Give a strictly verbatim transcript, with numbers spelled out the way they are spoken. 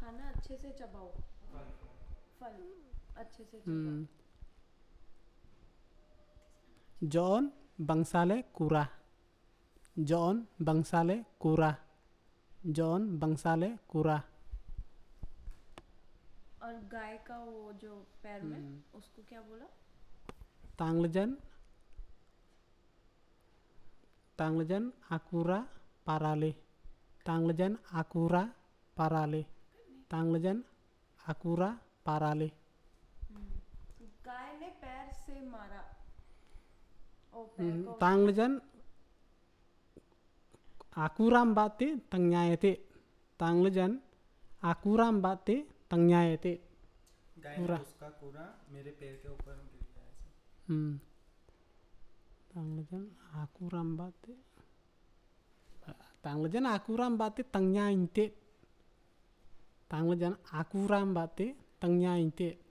खाना अच्छे से चबाओ, फल अच्छे से चबाओ। जॉन बंसाले कुरा, जॉन बंसाले कुरा, जॉन बंसाले कुरा। और गाय का वो जो पैर में, उसको क्या बोला? तांगलजन, तांगलजन आकुरा पाराले, तांगलजन आकुरा पाराले, तांगलजन आकुरा पाराले। गाय ने पैर से मारा, ओ पैर को तांगलजन आकुराम बाते तंग्यायते, तांगलजन आकुराम बाते तंग्यायते। गाय ने उसका कूड़ा मेरे पैर के ऊपर गिर गया ऐसे। हम्म तांगलजन आकुराम बाते, तांगलजन आकुराम बाते तंग्यायते, तांगलजन आकुराम बाते तंग्यायते।